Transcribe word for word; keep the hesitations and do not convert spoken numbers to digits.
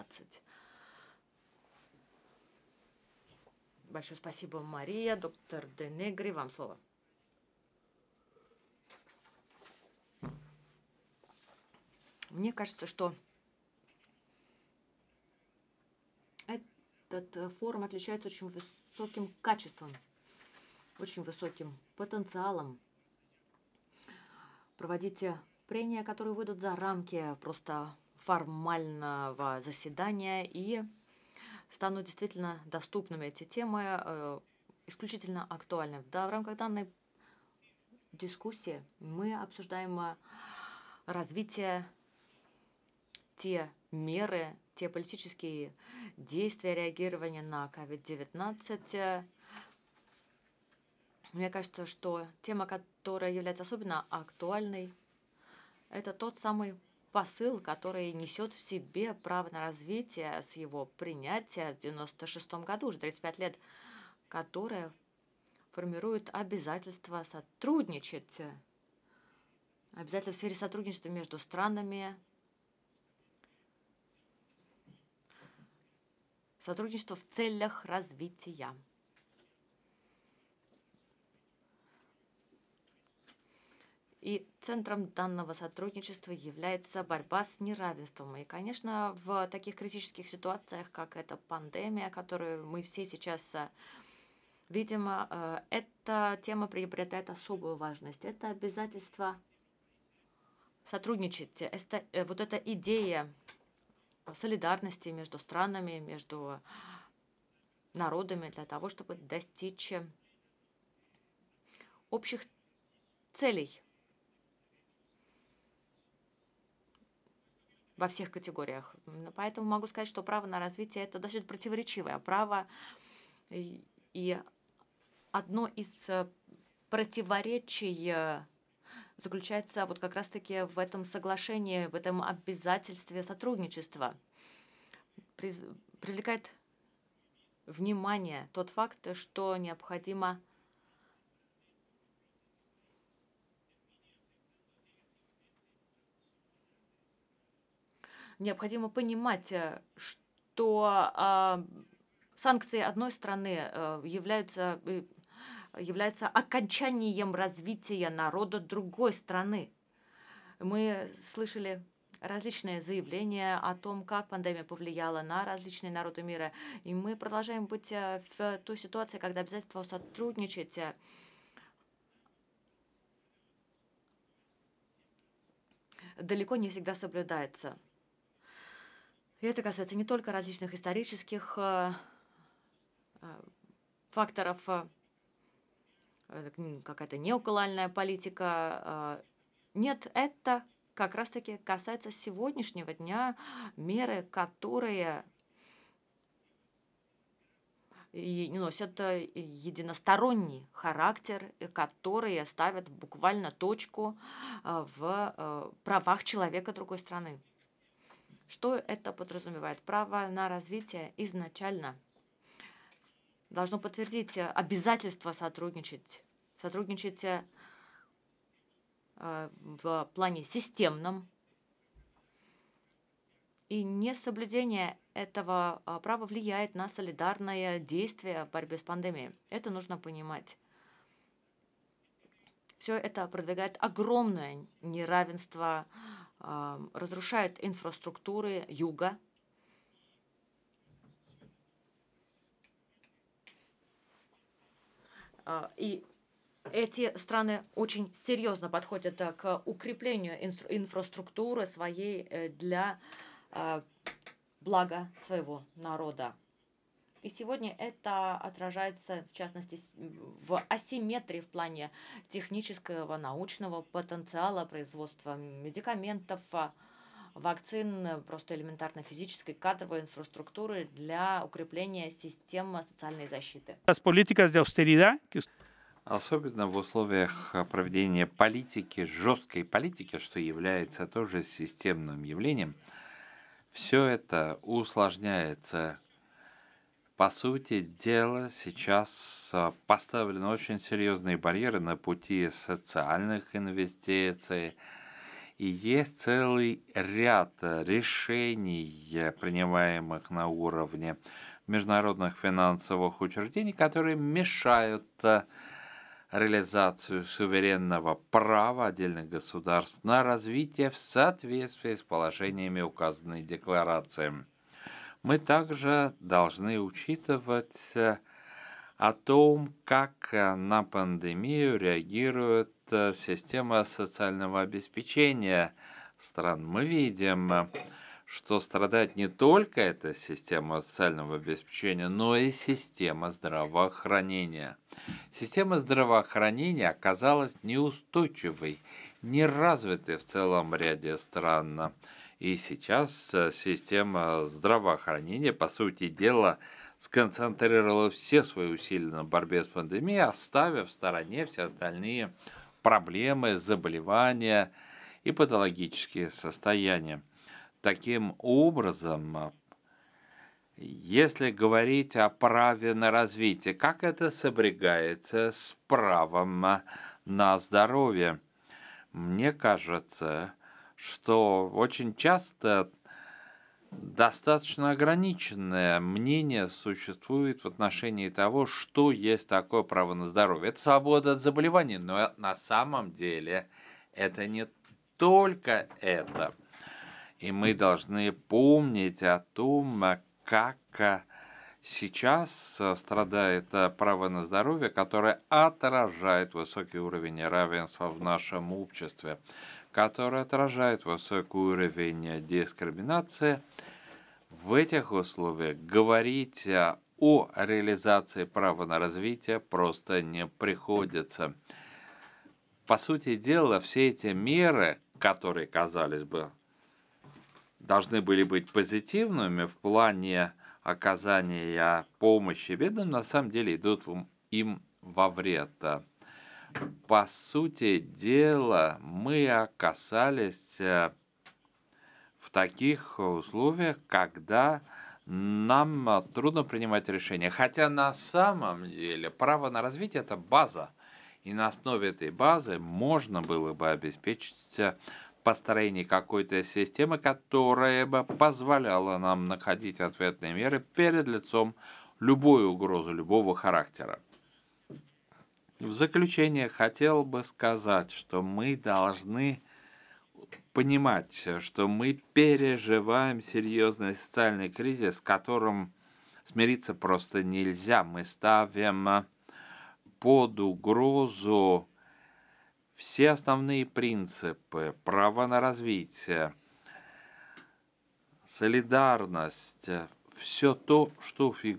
девятнадцать. Большое спасибо, Мария. Доктор Денегри, вам слово. Мне кажется, что этот форум отличается очень высоким качеством, очень высоким потенциалом. Проводите прения, которые выйдут за рамки просто формального заседания и станут действительно доступными. Эти темы э, исключительно актуальны. Да, в рамках данной дискуссии мы обсуждаем э, развитие, те меры, те политические действия реагирования на ковид девятнадцать. Мне кажется, что тема, которая является особенно актуальной, это тот самый посыл, который несет в себе право на развитие с его принятия в девяносто шестом году, уже тридцать пять лет, которое формирует обязательства сотрудничать, обязательства в сфере сотрудничества между странами, сотрудничество в целях развития. И центром данного сотрудничества является борьба с неравенством. И, конечно, в таких критических ситуациях, как эта пандемия, которую мы все сейчас видим, эта тема приобретает особую важность. Это обязательство сотрудничать. Это, вот эта идея солидарности между странами, между народами для того, чтобы достичь общих целей во всех категориях. Поэтому могу сказать, что право на развитие – это даже противоречивое право. И одно из противоречий заключается вот как раз-таки в этом соглашении, в этом обязательстве сотрудничества. Привлекает внимание тот факт, что необходимо необходимо понимать, что э, санкции одной страны э, являются, э, являются окончанием развития народа другой страны. Мы слышали различные заявления о том, как пандемия повлияла на различные народы мира. И мы продолжаем быть в той ситуации, когда обязательство сотрудничать далеко не всегда соблюдается. И это касается не только различных исторических факторов, какая-то неоколониальная политика. Нет, это как раз-таки касается сегодняшнего дня, меры, которые и носят единосторонний характер, которые ставят буквально точку в правах человека другой страны. Что это подразумевает? Право на развитие изначально должно подтвердить обязательство сотрудничать, сотрудничать в плане системном. И несоблюдение этого права влияет на солидарное действие в борьбе с пандемией. Это нужно понимать. Все это продвигает огромное неравенство, разрушает инфраструктуры юга. И эти страны очень серьезно подходят к укреплению инфраструктуры своей для блага своего народа. И сегодня это отражается, в частности, в асимметрии в плане технического, научного потенциала производства медикаментов, вакцин, просто элементарно физической, кадровой инфраструктуры для укрепления системы социальной защиты. Особенно в условиях проведения политики, жесткой политики, что является тоже системным явлением, все это усложняется. По сути дела, сейчас поставлены очень серьезные барьеры на пути социальных инвестиций И есть целый ряд решений, принимаемых на уровне международных финансовых учреждений, которые мешают реализацию суверенного права отдельных государств на развитие в соответствии с положениями указанной декларации. Мы также должны учитывать о том, как на пандемию реагирует система социального обеспечения стран. Мы видим, что страдает не только эта система социального обеспечения, но и система здравоохранения. Система здравоохранения оказалась неустойчивой, неразвитой в целом ряде стран. И сейчас система здравоохранения, по сути дела, сконцентрировала все свои усилия на борьбе с пандемией, оставив в стороне все остальные проблемы, заболевания и патологические состояния. Таким образом, если говорить о праве на развитие, как это сопрягается с правом на здоровье? Мне кажется, что очень часто достаточно ограниченное мнение существует в отношении того, что есть такое право на здоровье. Это свобода от заболеваний, но на самом деле это не только это. И мы должны помнить о том, как сейчас страдает право на здоровье, которое отражает высокий уровень равенства в нашем обществе, которое отражает высокий уровень дискриминации. В этих условиях говорить о реализации права на развитие просто не приходится. По сути дела, все эти меры, которые, казалось бы, должны были быть позитивными в плане оказания помощи бедным, на самом деле идут им во вред. По сути дела, мы оказались в таких условиях, когда нам трудно принимать решения. Хотя на самом деле право на развитие – это база. И на основе этой базы можно было бы обеспечить построение какой-то системы, которая бы позволяла нам находить ответные меры перед лицом любой угрозы, любого характера. В заключение хотел бы сказать, что мы должны понимать, что мы переживаем серьезный социальный кризис, с которым смириться просто нельзя. Мы ставим под угрозу все основные принципы: право на развитие, солидарность, все то, что фигурирует